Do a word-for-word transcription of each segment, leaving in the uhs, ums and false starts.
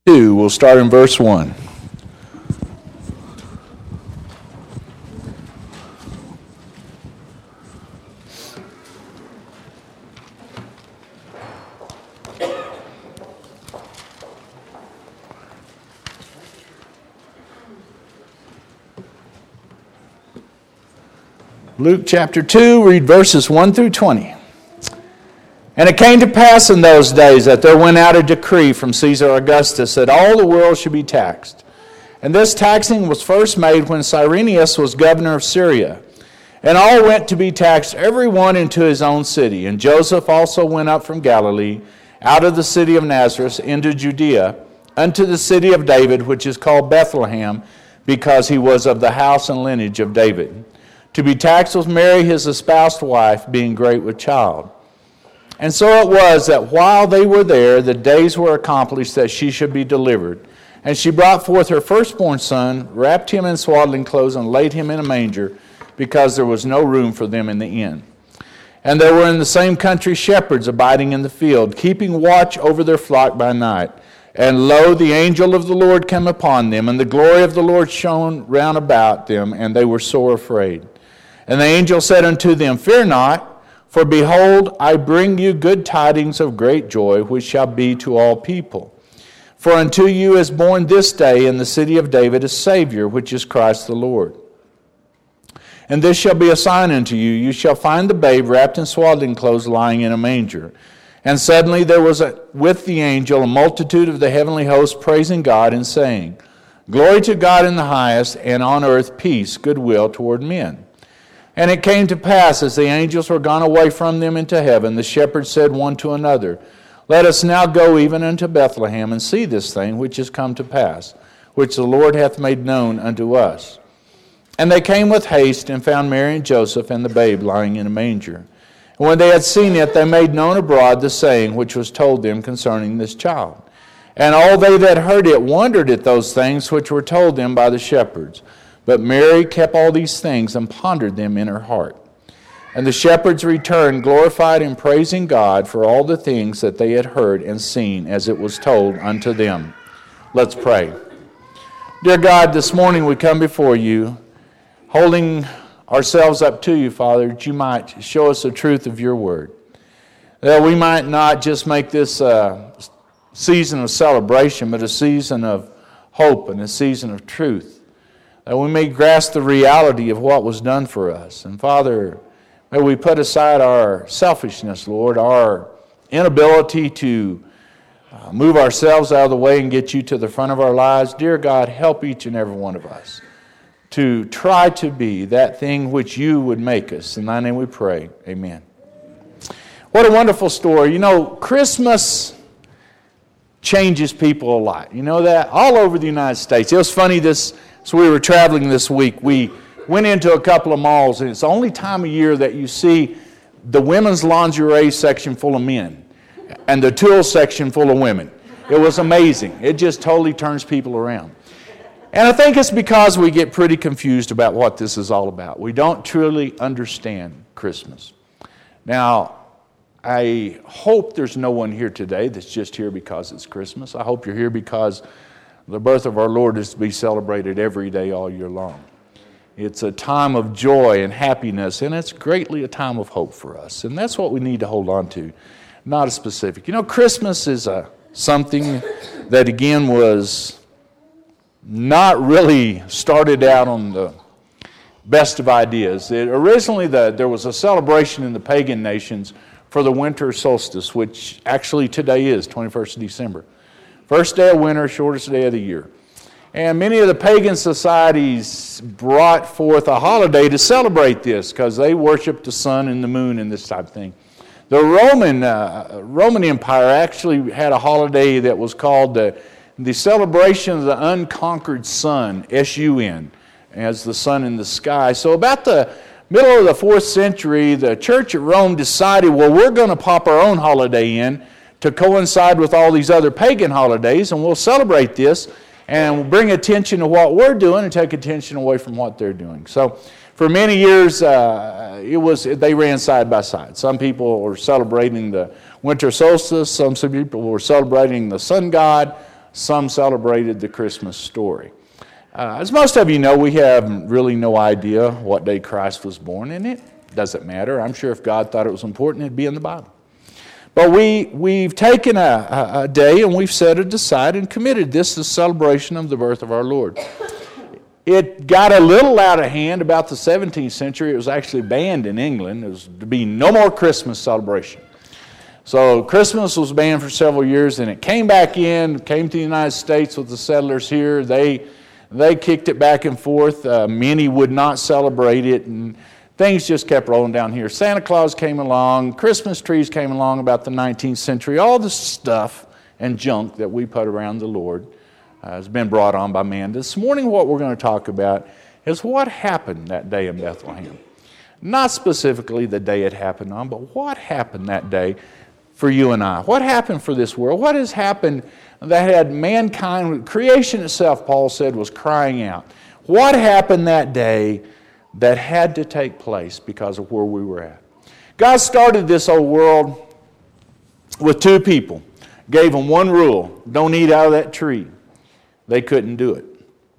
two, we'll start in verse one. Luke chapter two, read verses one through twenty. And it came to pass in those days that there went out a decree from Caesar Augustus that all the world should be taxed. And this taxing was first made when Cyrenius was governor of Syria. And all went to be taxed, every one into his own city. And Joseph also went up from Galilee, out of the city of Nazareth, into Judea, unto the city of David, which is called Bethlehem, because he was of the house and lineage of David, to be taxed with Mary his espoused wife, being great with child. And so it was that while they were there, the days were accomplished that she should be delivered. And she brought forth her firstborn son, wrapped him in swaddling clothes, and laid him in a manger, because there was no room for them in the inn. And there were in the same country shepherds abiding in the field, keeping watch over their flock by night. And lo, the angel of the Lord came upon them, and the glory of the Lord shone round about them, and they were sore afraid. And the angel said unto them, Fear not, for behold, I bring you good tidings of great joy, which shall be to all people. For unto you is born this day in the city of David a Savior, which is Christ the Lord. And this shall be a sign unto you, you shall find the babe wrapped in swaddling clothes, lying in a manger. And suddenly there was a, with the angel a multitude of the heavenly host praising God and saying, Glory to God in the highest, and on earth peace, goodwill toward men. And it came to pass, as the angels were gone away from them into heaven, the shepherds said one to another, Let us now go even unto Bethlehem, and see this thing which is come to pass, which the Lord hath made known unto us. And they came with haste, and found Mary and Joseph and the babe lying in a manger. And when they had seen it, they made known abroad the saying which was told them concerning this child. And all they that heard it wondered at those things which were told them by the shepherds. But Mary kept all these things and pondered them in her heart. And the shepherds returned, glorified and praising God for all the things that they had heard and seen as it was told unto them. Let's pray. Dear God, this morning we come before you, holding ourselves up to you, Father, that you might show us the truth of your word. That we might not just make this a season of celebration, but a season of hope and a season of truth. That we may grasp the reality of what was done for us. And Father, may we put aside our selfishness, Lord, our inability to uh, move ourselves out of the way and get you to the front of our lives. Dear God, help each and every one of us to try to be that thing which you would make us. In thy name we pray. Amen. What a wonderful story. You know, Christmas changes people a lot. You know that? All over the United States. It was funny this... So we were traveling this week. We went into a couple of malls, and it's the only time of year that you see the women's lingerie section full of men and the tulle section full of women. It was amazing. It just totally turns people around. And I think it's because we get pretty confused about what this is all about. We don't truly understand Christmas. Now, I hope there's no one here today that's just here because it's Christmas. I hope you're here because the birth of our Lord is to be celebrated every day all year long. It's a time of joy and happiness, and it's greatly a time of hope for us. And that's what we need to hold on to, not a specific. You know, Christmas is a, something that, again, was not really started out on the best of ideas. It, originally, the, there was a celebration in the pagan nations for the winter solstice, which actually today is twenty-first of December. First day of winter, shortest day of the year. And many of the pagan societies brought forth a holiday to celebrate this because they worshiped the sun and the moon and this type of thing. The Roman uh, Roman Empire actually had a holiday that was called the, the Celebration of the Unconquered Sun, S U N, as the sun in the sky. So about the middle of the fourth century, the church at Rome decided, well, we're going to pop our own holiday in to coincide with all these other pagan holidays, and we'll celebrate this and we'll bring attention to what we're doing and take attention away from what they're doing. So for many years, uh, it was they ran side by side. Some people were celebrating the winter solstice. Some, some people were celebrating the sun god. some celebrated the Christmas story. Uh, as most of you know, we have really no idea what day Christ was born, and it doesn't matter. I'm sure if God thought it was important, it'd be in the Bible. But we, we've taken a, a, a day and we've set it aside and committed this to the celebration of the birth of our Lord. It got a little out of hand about the seventeenth century. It was actually banned in England. It was to be no more Christmas celebration. So Christmas was banned for several years, and it came back in, came to the United States with the settlers here. They they kicked it back and forth. Uh, many would not celebrate it, and things just kept rolling down here. Santa Claus came along, Christmas trees came along about the nineteenth century. All the stuff and junk that we put around the Lord uh, has been brought on by man. This morning what we're going to talk about is what happened that day in Bethlehem. Not specifically the day it happened on, but what happened that day for you and I. What happened for this world? What has happened that had mankind, creation itself, Paul said, was crying out. What happened that day that had to take place because of where we were at? God started this old world with two people. Gave them one rule: don't eat out of that tree. They couldn't do it.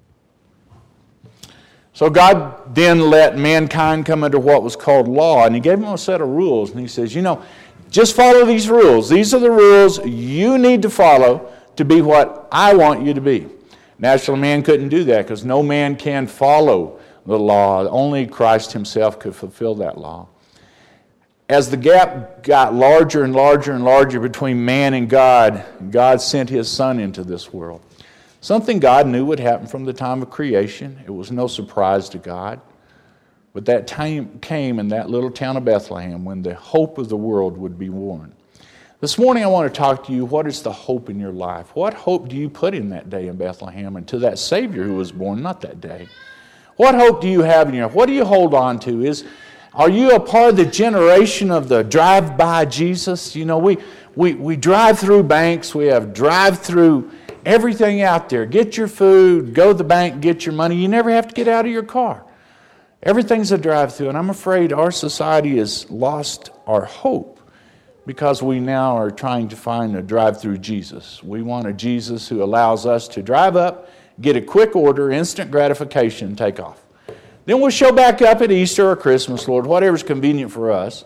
So God then let mankind come under what was called law, and He gave them a set of rules, and He says, you know, just follow these rules. These are the rules you need to follow to be what I want you to be. Natural man couldn't do that because no man can follow the law. Only Christ Himself could fulfill that law. As the gap got larger and larger and larger between man and God, God sent His Son into this world. Something God knew would happen from the time of creation. It was no surprise to God. But that time came in that little town of Bethlehem when the hope of the world would be born. This morning I want to talk to you, what is the hope in your life? What hope do you put in that day in Bethlehem and to that Savior who was born, not that day? What hope do you have in your life? What do you hold on to? Is, are you a part of the generation of the drive-by Jesus? You know, we, we, we drive through banks, we have drive-through everything out there. Get your food, go to the bank, get your money. You never have to get out of your car. Everything's a drive-through, and I'm afraid our society has lost our hope because we now are trying to find a drive-through Jesus. We want a Jesus who allows us to drive up, get a quick order, instant gratification, and take off. Then we'll show back up at Easter or Christmas, Lord, whatever's convenient for us,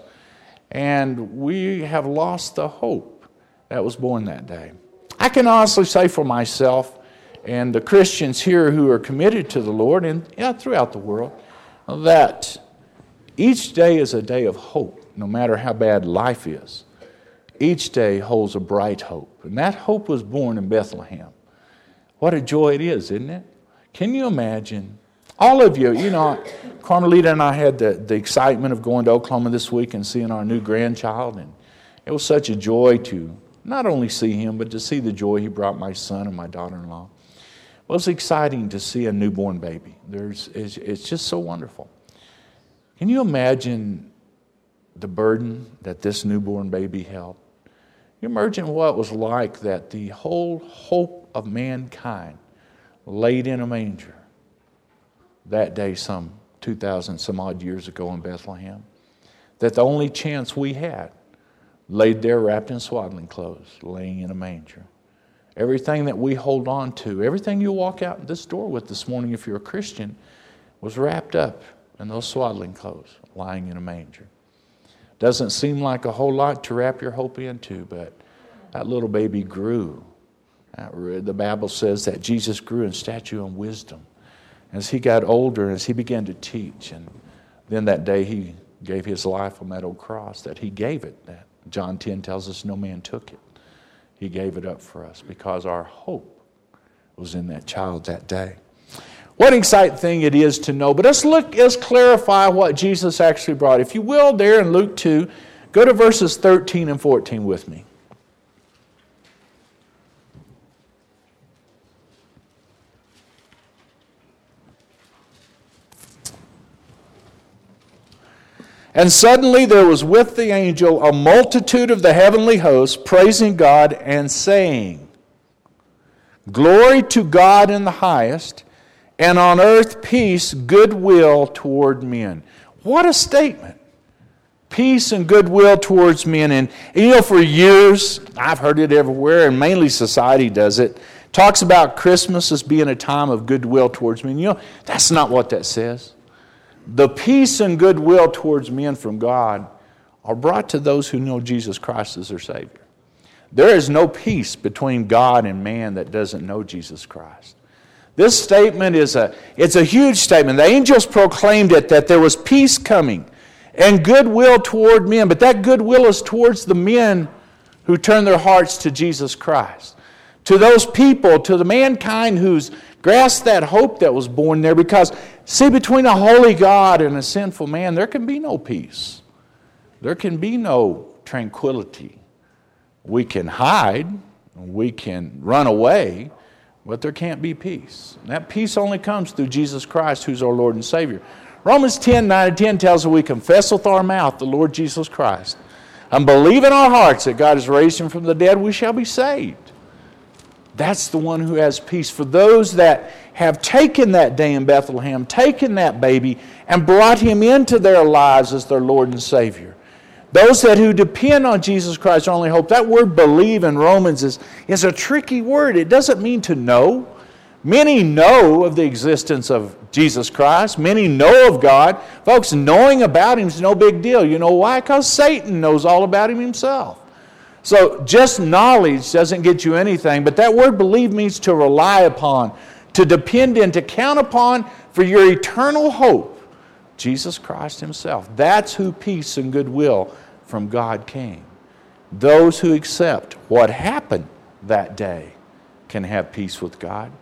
and we have lost the hope that was born that day. I can honestly say for myself and the Christians here who are committed to the Lord and yeah, throughout the world, that each day is a day of hope, no matter how bad life is. Each day holds a bright hope. And that hope was born in Bethlehem. What a joy it is, isn't it? Can you imagine? All of you, you know, Carmelita and I had the, the excitement of going to Oklahoma this week and seeing our new grandchild. And it was such a joy to not only see him, but to see the joy he brought my son and my daughter-in-law. Well, it's exciting to see a newborn baby. There's, it's, it's just so wonderful. Can you imagine the burden that this newborn baby held? Can you imagine what it was like that the whole hope of mankind laid in a manger that day some two thousand some odd years ago in Bethlehem? That the only chance we had laid there wrapped in swaddling clothes, laying in a manger. Everything that we hold on to, everything you walk out this door with this morning if you're a Christian, was wrapped up in those swaddling clothes, lying in a manger. Doesn't seem like a whole lot to wrap your hope into, but that little baby grew. The Bible says that Jesus grew in stature and wisdom as he got older, as he began to teach. And then that day he gave his life on that old cross, that he gave it. That John ten tells us no man took it. He gave it up for us because our hope was in that child that day. What an exciting thing it is to know. But let's look, let's clarify what Jesus actually brought. If you will, there in Luke two, go to verses thirteen and fourteen with me. And suddenly there was with the angel a multitude of the heavenly hosts praising God and saying, Glory to God in the highest, and on earth peace, goodwill toward men. What a statement. Peace and goodwill towards men. And, and you know, for years, I've heard it everywhere, and mainly society does it, Talks about Christmas as being a time of goodwill towards men. You know, that's not what that says. The peace and goodwill towards men from God are brought to those who know Jesus Christ as their Savior. There is no peace between God and man that doesn't know Jesus Christ. This statement is a, it's a huge statement. The angels proclaimed it, that there was peace coming and goodwill toward men, but that goodwill is towards the men who turn their hearts to Jesus Christ. To those people, to the mankind who's grasped that hope that was born there, because, see, between a holy God and a sinful man, there can be no peace. There can be no tranquility. We can hide, we can run away, but there can't be peace. And that peace only comes through Jesus Christ, who's our Lord and Savior. Romans ten, nine and ten tells us we confess with our mouth the Lord Jesus Christ and believe in our hearts that God has raised Him from the dead, we shall be saved. That's the one who has peace. For those that have taken that day in Bethlehem, taken that baby, and brought Him into their lives as their Lord and Savior. Those that who depend on Jesus Christ are only hope. That word believe in Romans is, is a tricky word. It doesn't mean to know. Many know of the existence of Jesus Christ. Many know of God. Folks, knowing about Him is no big deal. You know why? Because Satan knows all about Him himself. So just knowledge doesn't get you anything, but that word believe means to rely upon, to depend in, to count upon for your eternal hope. Jesus Christ Himself. That's who peace and goodwill from God came. Those who accept what happened that day can have peace with God.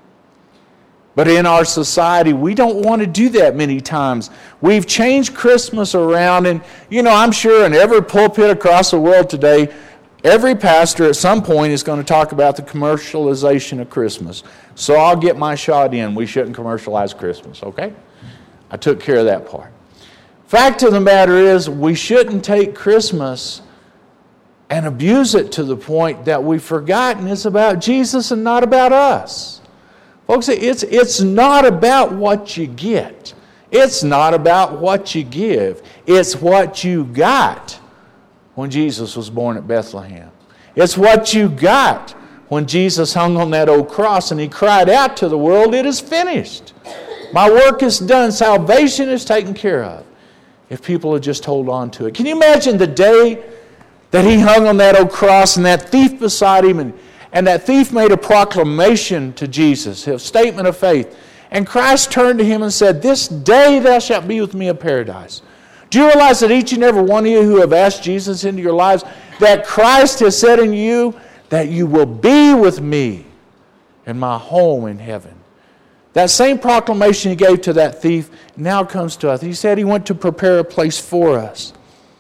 But in our society, we don't want to do that many times. We've changed Christmas around, and you know, I'm sure in every pulpit across the world today, every pastor at some point is going to talk about the commercialization of Christmas. So I'll get my shot in. We shouldn't commercialize Christmas, okay? I took care of that part. Fact of the matter is, we shouldn't take Christmas and abuse it to the point that we've forgotten it's about Jesus and not about us. Folks, it's, it's not about what you get. It's not about what you give. It's what you got when Jesus was born at Bethlehem. It's what you got when Jesus hung on that old cross and He cried out to the world, "It is finished. My work is done. Salvation is taken care of." If people would just hold on to it. Can you imagine the day that He hung on that old cross and that thief beside Him, and, and that thief made a proclamation to Jesus, a statement of faith, and Christ turned to him and said, "This day thou shalt be with me in paradise." Do you realize that each and every one of you who have asked Jesus into your lives, that Christ has said in you that you will be with me in my home in heaven? That same proclamation He gave to that thief now comes to us. He said He went to prepare a place for us.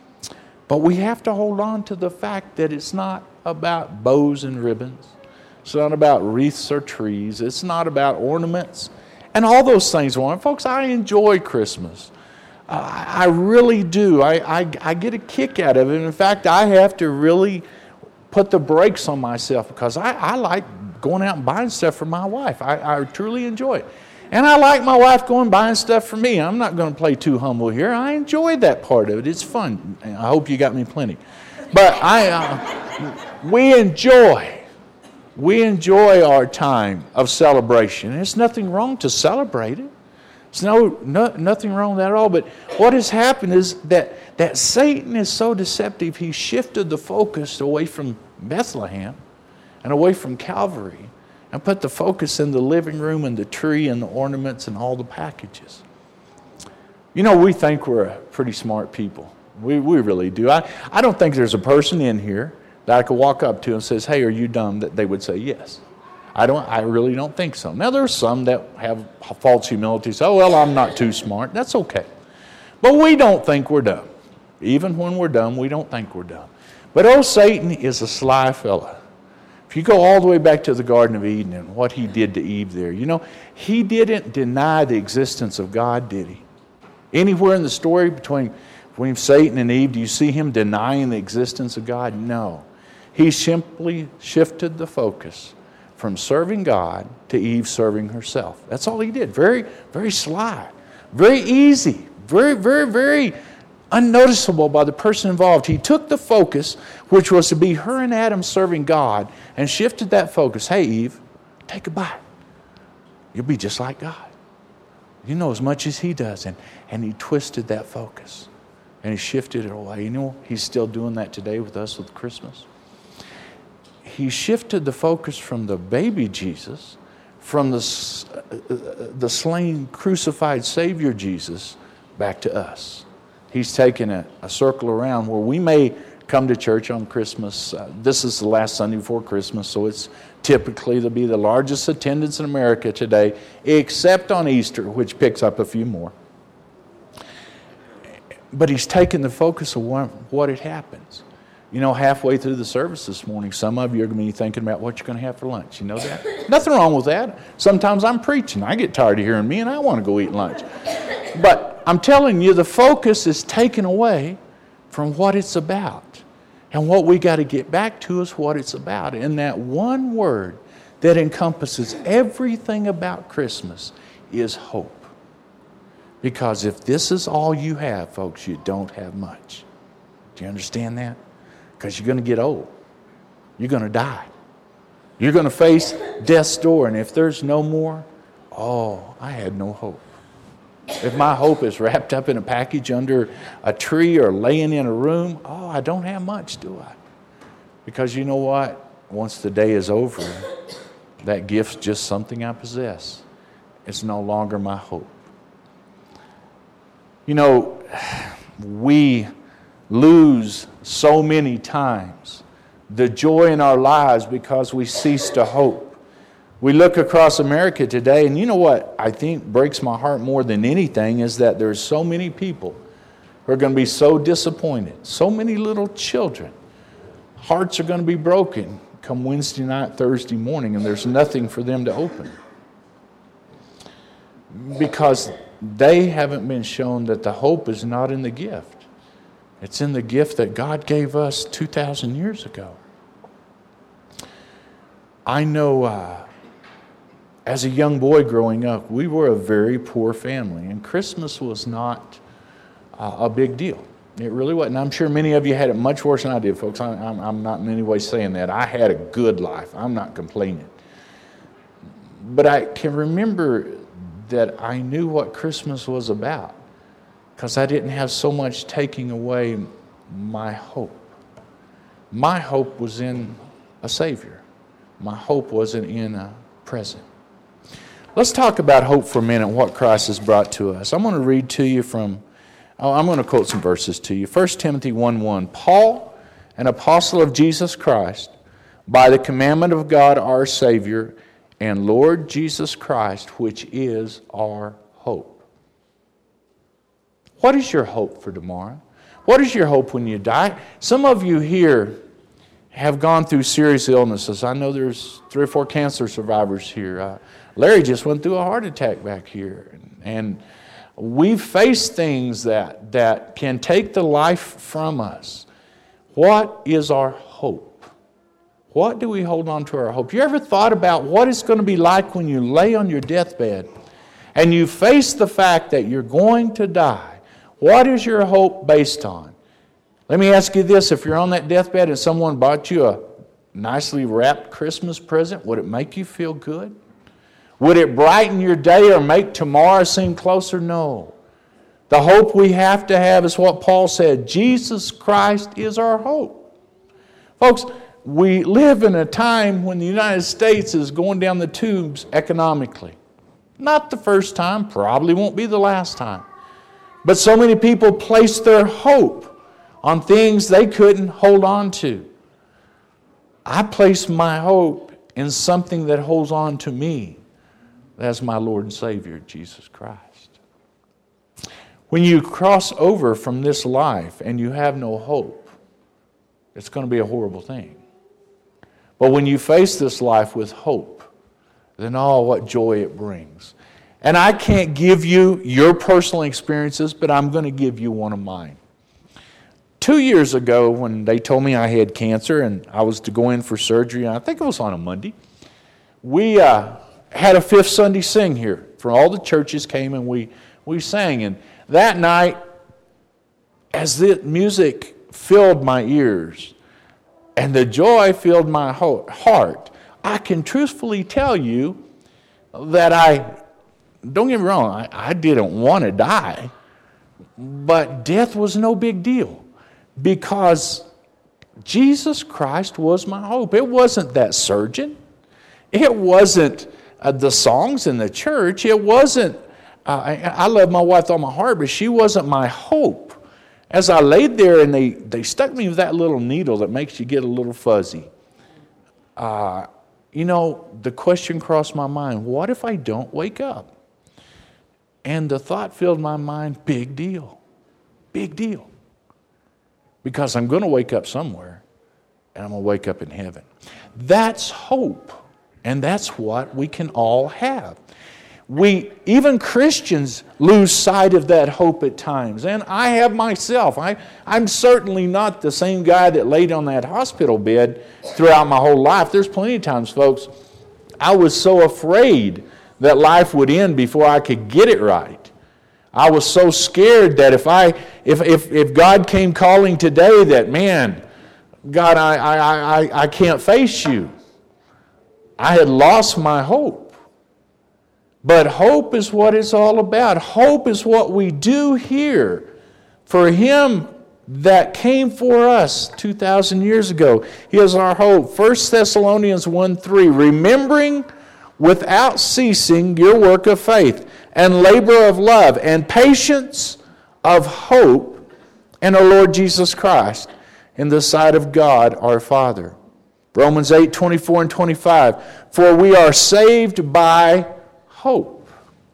But we have to hold on to the fact that it's not about bows and ribbons. It's not about wreaths or trees. It's not about ornaments and all those things. Folks, I enjoy Christmas. Uh, I really do. I, I, I get a kick out of it. In fact, I have to really put the brakes on myself because I, I like going out and buying stuff for my wife. I, I truly enjoy it. And I like my wife going and buying stuff for me. I'm not going to play too humble here. I enjoy that part of it. It's fun. I hope you got me plenty. But I, uh, we enjoy, we enjoy our time of celebration. There's nothing wrong to celebrate it. There's no, no, nothing wrong with that at all. But what has happened is that, that Satan is so deceptive, he shifted the focus away from Bethlehem and away from Calvary and put the focus in the living room and the tree and the ornaments and all the packages. You know, we think we're a pretty smart people. We, we really do. I, I don't think there's a person in here that I could walk up to and says, "Hey, are you dumb?" that they would say yes. I don't. I really don't think so. Now, there are some that have false humility. Say, "Oh, well, I'm not too smart." That's okay. But we don't think we're dumb. Even when we're dumb, we don't think we're dumb. But old Satan is a sly fella. If you go all the way back to the Garden of Eden and what he did to Eve there, you know, he didn't deny the existence of God, did he? Anywhere in the story between, between Satan and Eve, do you see him denying the existence of God? No. He simply shifted the focus from serving God to Eve serving herself. That's all he did. Very, very sly. Very easy. Very, very, very unnoticeable by the person involved. He took the focus, which was to be her and Adam serving God, and shifted that focus. "Hey, Eve, take a bite. You'll be just like God. You know as much as He does. And, and He twisted that focus. And He shifted it away. You know, He's still doing that today with us with Christmas. He shifted the focus from the baby Jesus, from the, the slain, crucified Savior Jesus, back to us. He's taken a, a circle around where we may come to church on Christmas. Uh, this is the last Sunday before Christmas, so it's typically to be the largest attendance in America today, except on Easter, which picks up a few more. But He's taken the focus of what, what it happens. You know, halfway through the service this morning, some of you are going to be thinking about what you're going to have for lunch. You know that? Nothing wrong with that. Sometimes I'm preaching. I get tired of hearing me, and I want to go eat lunch. But I'm telling you, the focus is taken away from what it's about. And what we got to get back to is what it's about. And that one word that encompasses everything about Christmas is hope. Because if this is all you have, folks, you don't have much. Do you understand that? Because you're going to get old. You're going to die. You're going to face death's door. And if there's no more, oh, I had no hope. If my hope is wrapped up in a package under a tree or laying in a room, oh, I don't have much, do I? Because you know what? Once the day is over, that gift's just something I possess. It's no longer my hope. You know, we lose so many times the joy in our lives because we cease to hope. We look across America today, and you know what I think breaks my heart more than anything is that there's so many people who are going to be so disappointed. So many little children. Hearts are going to be broken come Wednesday night, Thursday morning, and there's nothing for them to open. Because they haven't been shown that the hope is not in the gift. It's in the gift that God gave us two thousand years ago. I know uh, as a young boy growing up, we were a very poor family, and Christmas was not uh, a big deal. It really wasn't. I'm sure many of you had it much worse than I did, folks. I, I'm, I'm not in any way saying that. I had a good life. I'm not complaining. But I can remember that I knew what Christmas was about because I didn't have so much taking away my hope. My hope was in a Savior. My hope wasn't in a present. Let's talk about hope for a minute, what Christ has brought to us. I'm going to read to you from, oh, I'm going to quote some verses to you. First Timothy one one, Paul, an apostle of Jesus Christ, by the commandment of God our Savior, and Lord Jesus Christ, which is our hope. What is your hope for tomorrow? What is your hope when you die? Some of you here have gone through serious illnesses. I know there's three or four cancer survivors here. Uh, Larry just went through a heart attack back here. And we've faced things that, that can take the life from us. What is our hope? What do we hold on to our hope? You ever thought about what it's going to be like when you lay on your deathbed and you face the fact that you're going to die? What is your hope based on? Let me ask you this. If you're on that deathbed and someone bought you a nicely wrapped Christmas present, would it make you feel good? Would it brighten your day or make tomorrow seem closer? No. The hope we have to have is what Paul said. Jesus Christ is our hope. Folks, we live in a time when the United States is going down the tubes economically. Not the first time, probably won't be the last time. But so many people place their hope on things they couldn't hold on to. I place my hope in something that holds on to me. That's my Lord and Savior, Jesus Christ. When you cross over from this life and you have no hope, it's going to be a horrible thing. But when you face this life with hope, then oh, what joy it brings. And I can't give you your personal experiences, but I'm going to give you one of mine. Two years ago, when they told me I had cancer and I was to go in for surgery, and I think it was on a Monday, we uh, had a fifth Sunday sing here. From all the churches came and we, we sang. And that night, as the music filled my ears and the joy filled my heart, I can truthfully tell you that I, don't get me wrong, I, I didn't want to die, but death was no big deal because Jesus Christ was my hope. It wasn't that surgeon. It wasn't uh, the songs in the church. It wasn't, uh, I, I love my wife with all my heart, but she wasn't my hope. As I laid there and they, they stuck me with that little needle that makes you get a little fuzzy, uh, you know, the question crossed my mind, what if I don't wake up? And the thought filled my mind, big deal, big deal. Because I'm going to wake up somewhere, and I'm going to wake up in heaven. That's hope, and that's what we can all have. We, even Christians, lose sight of that hope at times. And I have myself. I, I'm certainly not the same guy that laid on that hospital bed throughout my whole life. There's plenty of times, folks, I was so afraid that life would end before I could get it right. I was so scared that if I, if if, if God came calling today that, man, God, I, I, I, I can't face you. I had lost my hope. But hope is what it's all about. Hope is what we do here for Him that came for us two thousand years ago. He is our hope. First Thessalonians one three, remembering without ceasing your work of faith and labor of love and patience of hope in our Lord Jesus Christ in the sight of God our Father. Romans eight twenty-four and twenty-five, for we are saved by hope.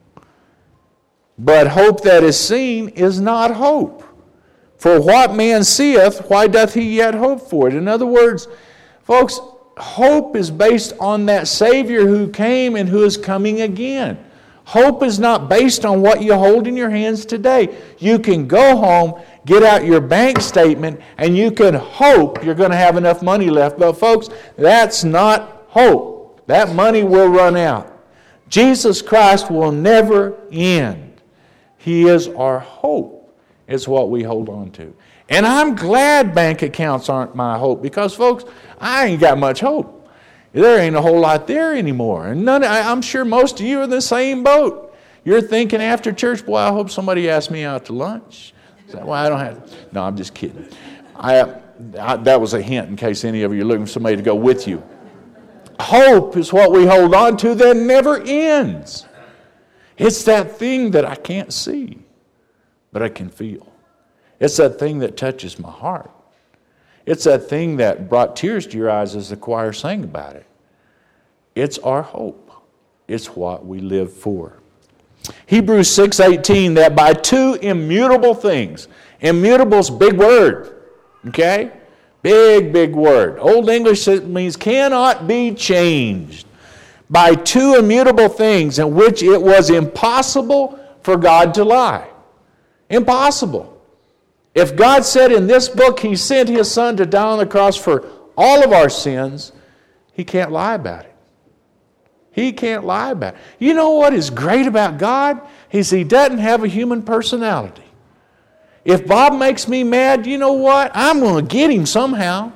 But hope that is seen is not hope. For what man seeth, why doth he yet hope for it? In other words, folks, hope is based on that Savior who came and who is coming again. Hope is not based on what you hold in your hands today. You can go home, get out your bank statement, and you can hope you're going to have enough money left. But folks, that's not hope. That money will run out. Jesus Christ will never end. He is our hope. It's what we hold on to. And I'm glad bank accounts aren't my hope because, folks, I ain't got much hope. There ain't a whole lot there anymore. And none, I, I'm sure most of you are in the same boat. You're thinking after church, boy, I hope somebody asks me out to lunch. Well, I don't have. No, I'm just kidding. I, I, that was a hint in case any of you are looking for somebody to go with you. Hope is what we hold on to that never ends. It's that thing that I can't see, but I can feel. It's that thing that touches my heart. It's that thing that brought tears to your eyes as the choir sang about it. It's our hope. It's what we live for. Hebrews six eighteen, that by two immutable things, immutable's big word, okay? Big, big word. Old English means cannot be changed. By two immutable things in which it was impossible for God to lie. Impossible. If God said in this book He sent His Son to die on the cross for all of our sins, He can't lie about it. He can't lie about it. You know what is great about God? Is He doesn't have a human personality. If Bob makes me mad, you know what? I'm going to get him somehow.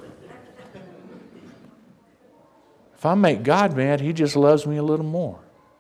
If I make God mad, He just loves me a little more.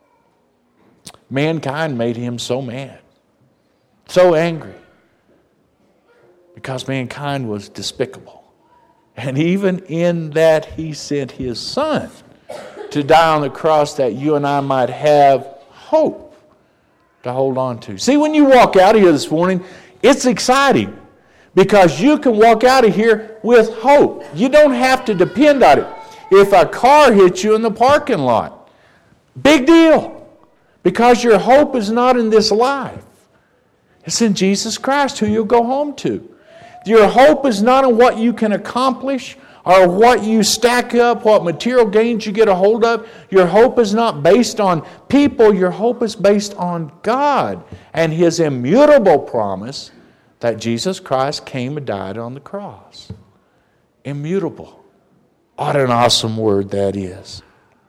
Mankind made Him so mad, so angry, because mankind was despicable. And even in that, He sent His Son to die on the cross that you and I might have hope to hold on to. See, when you walk out of here this morning, it's exciting because you can walk out of here with hope. You don't have to depend on it. If a car hits you in the parking lot, big deal, because your hope is not in this life. It's in Jesus Christ, who you'll go home to. Your hope is not in what you can accomplish or what you stack up, what material gains you get a hold of. Your hope is not based on people. Your hope is based on God and His immutable promise that Jesus Christ came and died on the cross. Immutable. What an awesome word that is.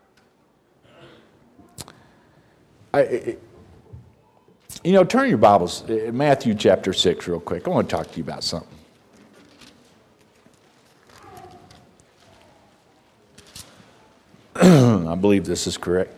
I, you know, turn your Bibles, Matthew chapter six real quick. I want to talk to you about something. I believe this is correct.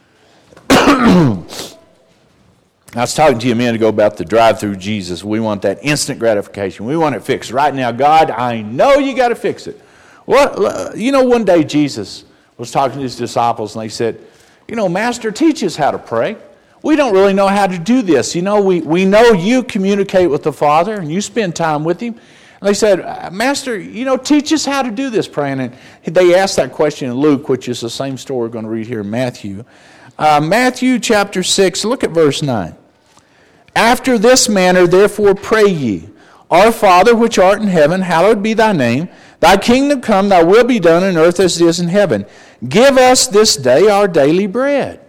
I was talking to you a minute ago about the drive-through Jesus. We want that instant gratification. We want it fixed right now. God, I know you got to fix it. Well, you know, one day Jesus was talking to his disciples, and they said, you know, Master, teach us how to pray. We don't really know how to do this. You know, we, we know you communicate with the Father, and you spend time with him. And they said, Master, you know, teach us how to do this praying. And they asked that question in Luke, which is the same story we're going to read here in Matthew. Uh, Matthew chapter six, look at verse nine. After this manner, therefore, pray ye, Our Father which art in heaven, hallowed be thy name. Thy kingdom come, thy will be done on earth as it is in heaven. Give us this day our daily bread.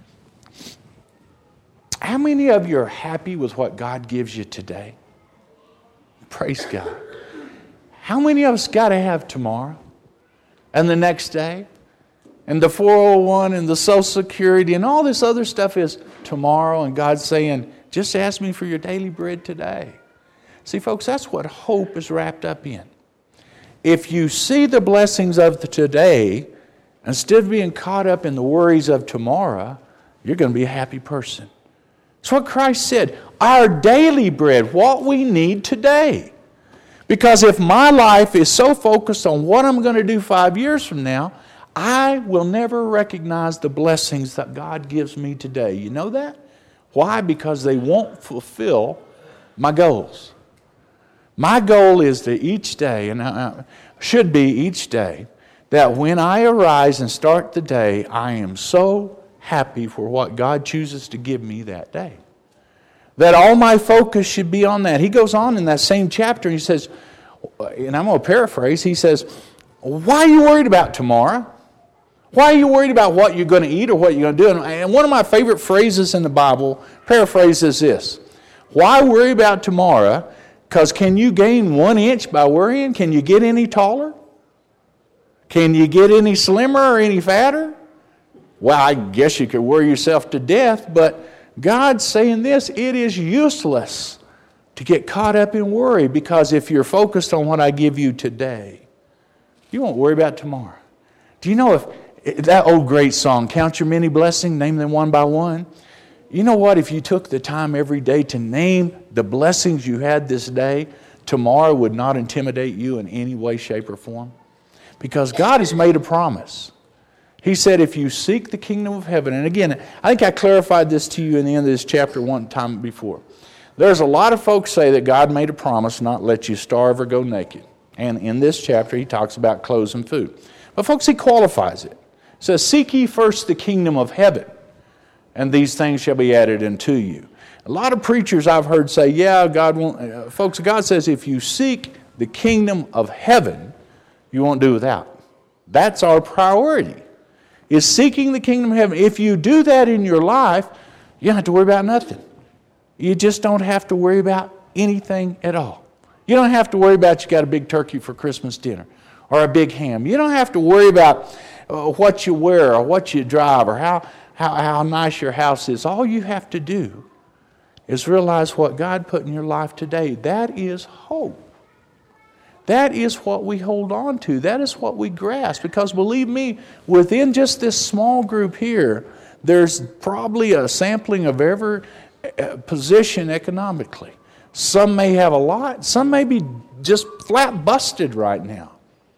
How many of you are happy with what God gives you today? Praise God. How many of us got to have tomorrow and the next day? And the four oh one and the Social Security and all this other stuff is tomorrow, and God's saying, just ask me for your daily bread today. See, folks, that's what hope is wrapped up in. If you see the blessings of the today, instead of being caught up in the worries of tomorrow, you're going to be a happy person. That's what Christ said. Our daily bread, what we need today. Because if my life is so focused on what I'm going to do five years from now, I will never recognize the blessings that God gives me today. You know that? Why? Because they won't fulfill my goals. My goal is to each day, and I should be each day, that when I arise and start the day, I am so happy for what God chooses to give me that day. That all my focus should be on that. He goes on in that same chapter, and he says, and I'm going to paraphrase, he says, why are you worried about tomorrow? Why are you worried about what you're going to eat or what you're going to do? And one of my favorite phrases in the Bible, paraphrases this. Why worry about tomorrow? Because can you gain one inch by worrying? Can you get any taller? Can you get any slimmer or any fatter? Well, I guess you could worry yourself to death, but God's saying this, it is useless to get caught up in worry, because if you're focused on what I give you today, you won't worry about tomorrow. Do you know if that old great song, Count Your Many Blessings, Name Them One by One? You know what? If you took the time every day to name the blessings you had this day, tomorrow would not intimidate you in any way, shape, or form. Because God has made a promise. He said, if you seek the kingdom of heaven, and again, I think I clarified this to you in the end of this chapter one time before. There's a lot of folks say that God made a promise not let you starve or go naked. And in this chapter, he talks about clothes and food. But folks, he qualifies it. He says, seek ye first the kingdom of heaven, and these things shall be added unto you. A lot of preachers I've heard say, yeah, God won't. Uh, folks, God says if you seek the kingdom of heaven, you won't do without. That's our priority, is seeking the kingdom of heaven. If you do that in your life, you don't have to worry about nothing. You just don't have to worry about anything at all. You don't have to worry about you got a big turkey for Christmas dinner or a big ham. You don't have to worry about uh, what you wear or what you drive or how, how, how nice your house is. All you have to do is realize what God put in your life today. That is hope. That is what we hold on to. That is what we grasp. Because believe me, within just this small group here, there's probably a sampling of every position economically. Some may have a lot. Some may be just flat busted right now.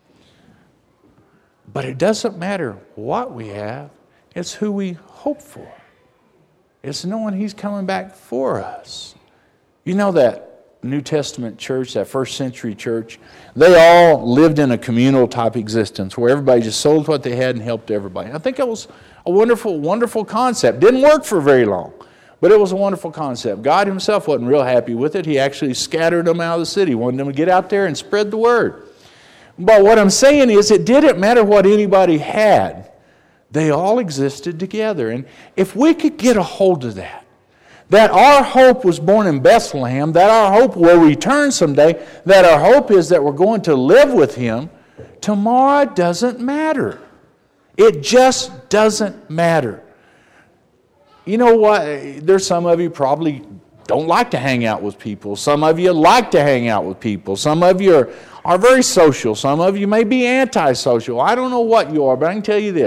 But it doesn't matter what we have. It's who we hope for. It's knowing He's coming back for us. You know that New Testament church, that first century church, they all lived in a communal type existence where everybody just sold what they had and helped everybody. I think it was a wonderful, wonderful concept. Didn't work for very long, but it was a wonderful concept. God Himself wasn't real happy with it. He actually scattered them out of the city, wanted them to get out there and spread the word. But what I'm saying is it didn't matter what anybody had. They all existed together. And if we could get a hold of that, that our hope was born in Bethlehem, that our hope will return someday, that our hope is that we're going to live with Him, tomorrow doesn't matter. It just doesn't matter. You know what? There's some of you probably don't like to hang out with people. Some of you like to hang out with people. Some of you are, are very social. Some of you may be antisocial. I don't know what you are, but I can tell you this.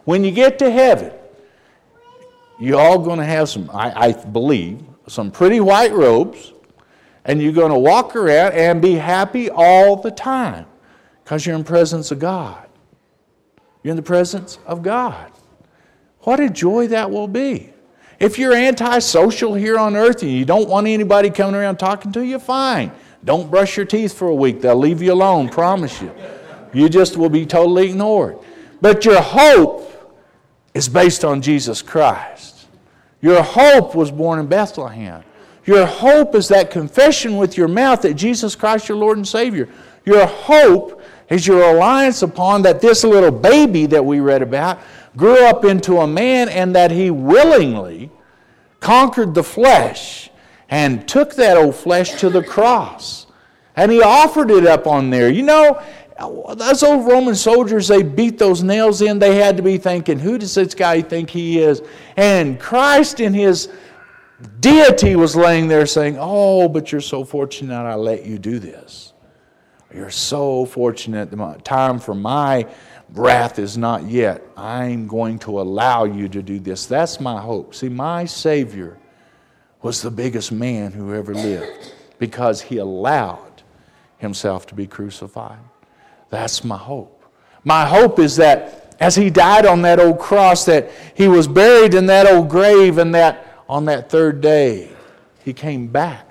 When you get to heaven, you're all going to have some, I, I believe, some pretty white robes, and you're going to walk around and be happy all the time because you're in the presence of God. You're in the presence of God. What a joy that will be. If you're antisocial here on earth and you don't want anybody coming around talking to you, fine. Don't brush your teeth for a week. They'll leave you alone, promise you. You just will be totally ignored. But your hope is based on Jesus Christ. Your hope was born in Bethlehem. Your hope is that confession with your mouth that Jesus Christ, your Lord and Savior. Your hope is your reliance upon that this little baby that we read about grew up into a man, and that he willingly conquered the flesh and took that old flesh to the cross. And he offered it up on there. You know, those old Roman soldiers, they beat those nails in. They had to be thinking, who does this guy think he is? And Christ in his deity was laying there saying, oh, but you're so fortunate I let you do this. You're so fortunate. The time for my wrath is not yet. I'm going to allow you to do this. That's my hope. See, my Savior was the biggest man who ever lived because he allowed himself to be crucified. That's my hope. My hope is that as he died on that old cross, that he was buried in that old grave, and that on that third day he came back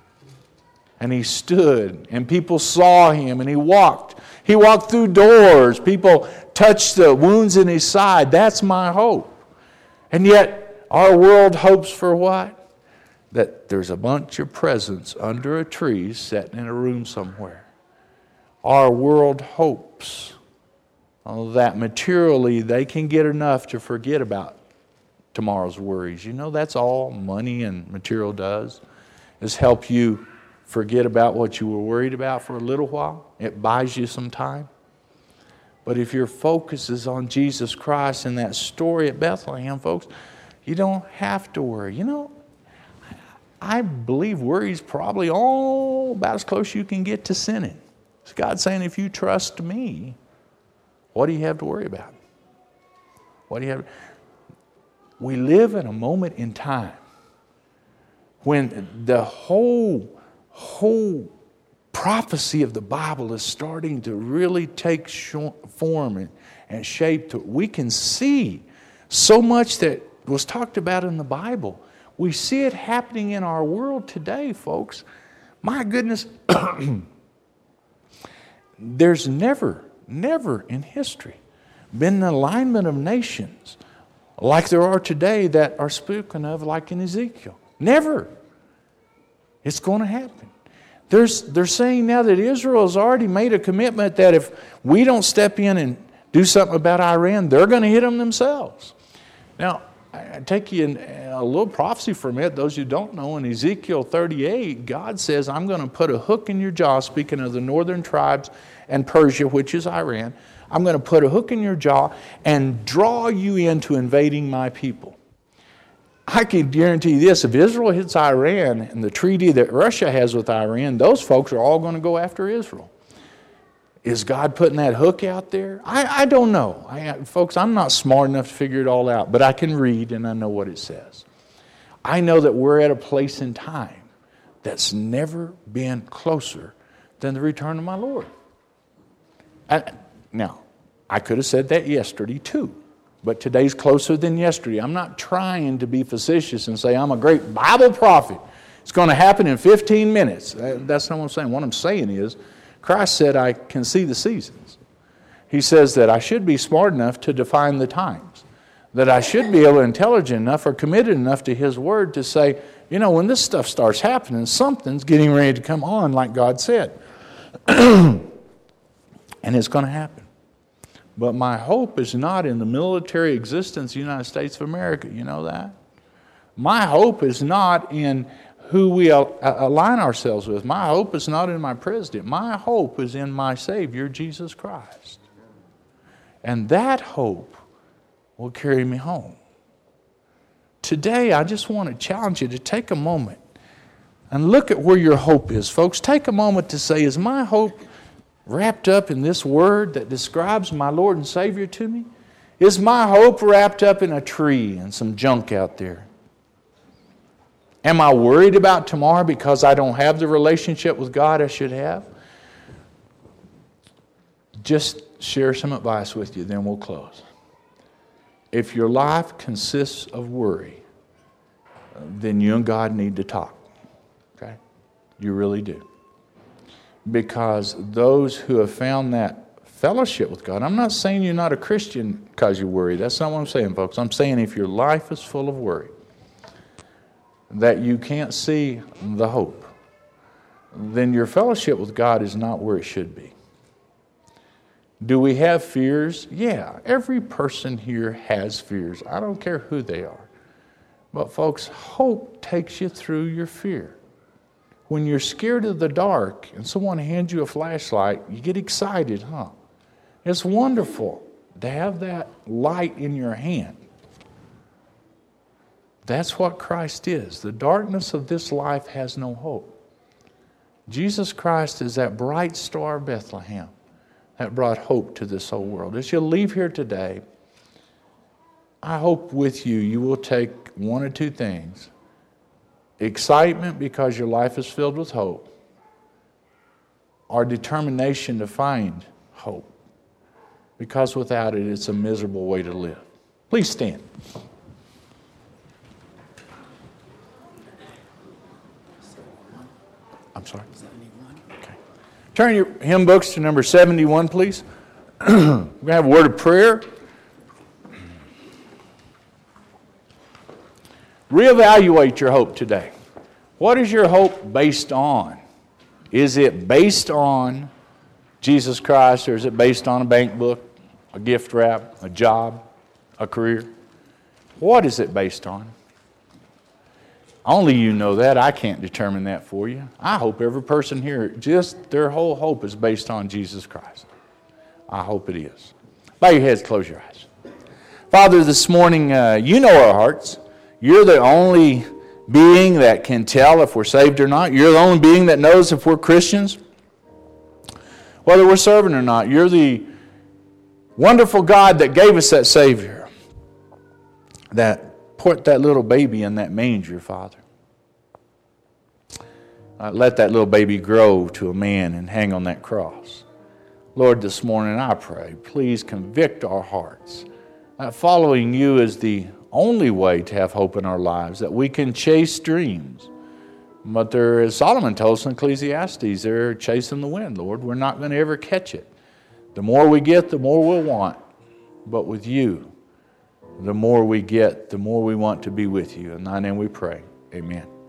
and he stood and people saw him and he walked. He walked through doors. People touched the wounds in his side. That's my hope. And yet our world hopes for what? That there's a bunch of presents under a tree sitting in a room somewhere. Our world hopes that materially they can get enough to forget about tomorrow's worries. You know, that's all money and material does, is help you forget about what you were worried about for a little while. It buys you some time. But if your focus is on Jesus Christ and that story at Bethlehem, folks, you don't have to worry. You know, I believe worry is probably all about as close you can get to sinning. It's God saying, if you trust me, what do you have to worry about? What do you have? We live in a moment in time when the whole whole prophecy of the Bible is starting to really take form and, and shape. To, we can see so much that was talked about in the Bible. We see it happening in our world today, folks. My goodness, there's never, never in history been an alignment of nations like there are today that are spoken of like in Ezekiel. Never. It's going to happen. There's, they're saying now that Israel has already made a commitment that if we don't step in and do something about Iran, they're going to hit them themselves. Now, I take you in a little prophecy from it. Those who don't know, in Ezekiel thirty-eight, God says, I'm going to put a hook in your jaw, speaking of the northern tribes and Persia, which is Iran. I'm going to put a hook in your jaw and draw you into invading my people. I can guarantee this, if Israel hits Iran and the treaty that Russia has with Iran, those folks are all going to go after Israel. Is God putting that hook out there? I, I don't know. I, folks, I'm not smart enough to figure it all out, but I can read and I know what it says. I know that we're at a place in time that's never been closer than the return of my Lord. I, now, I could have said that yesterday too. But today's closer than yesterday. I'm not trying to be facetious and say I'm a great Bible prophet. It's going to happen in fifteen minutes. That's not what I'm saying. What I'm saying is, Christ said I can see the seasons. He says that I should be smart enough to define the times. That I should be able, intelligent enough or committed enough to His Word to say, you know, when this stuff starts happening, something's getting ready to come on like God said. And it's going to happen. But my hope is not in the military existence of the United States of America. You know that? My hope is not in who we align ourselves with. My hope is not in my president. My hope is in my Savior, Jesus Christ. And that hope will carry me home. Today, I just want to challenge you to take a moment and look at where your hope is. Folks, take a moment to say, is my hope wrapped up in this word that describes my Lord and Savior to me? Is my hope wrapped up in a tree and some junk out there? Am I worried about tomorrow because I don't have the relationship with God I should have? Just share some advice with you, then we'll close. If your life consists of worry, then you and God need to talk. Okay? You really do. Because those who have found that fellowship with God, I'm not saying you're not a Christian because you worry. That's not what I'm saying, folks. I'm saying if your life is full of worry, that you can't see the hope, then your fellowship with God is not where it should be. Do we have fears? Yeah, every person here has fears. I don't care who they are. But folks, hope takes you through your fear. When you're scared of the dark and someone hands you a flashlight, you get excited, huh? It's wonderful to have that light in your hand. That's what Christ is. The darkness of this life has no hope. Jesus Christ is that bright star of Bethlehem that brought hope to this whole world. As you leave here today, I hope with you, you will take one or two things. Excitement because your life is filled with hope, or determination to find hope. Because without it, it's a miserable way to live. Please stand. I'm sorry. Okay. Turn your hymn books to number seventy-one, please. We're going to have a word of prayer. Reevaluate your hope today. What is your hope based on? Is it based on Jesus Christ, or is it based on a bank book, a gift wrap, a job, a career? What is it based on? Only you know that. I can't determine that for you. I hope every person here, just their whole hope is based on Jesus Christ. I hope it is. Bow your heads, close your eyes. Father, this morning, uh, you know our hearts. You're the only being that can tell if we're saved or not. You're the only being that knows if we're Christians, whether we're serving or not. You're the wonderful God that gave us that Savior, that put that little baby in that manger, Father. Uh, let that little baby grow to a man and hang on that cross. Lord, this morning I pray, please convict our hearts that following you is the only way to have hope in our lives, that we can chase dreams. But there, as Solomon told us in Ecclesiastes, they're chasing the wind, Lord. We're not going to ever catch it. The more we get, the more we'll want. But with you, the more we get, the more we want to be with you. In thy name we pray. Amen.